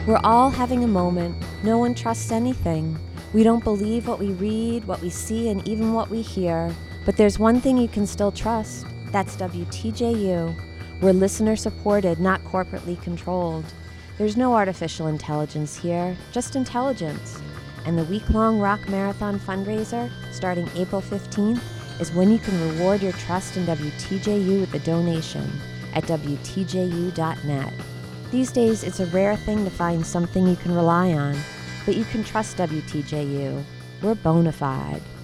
We're all having a moment. No one trusts anything. We don't believe what we read, what we see, and even what we hear. But there's one thing you can still trust. That's WTJU. We're listener-supported, not corporately controlled. There's no artificial intelligence here, just intelligence. And the week-long Rock Marathon fundraiser, starting April 15th, is when you can reward your trust in WTJU with a donation at WTJU.net. These days, it's a rare thing to find something you can rely on, but you can trust WTJU. We're bona fide.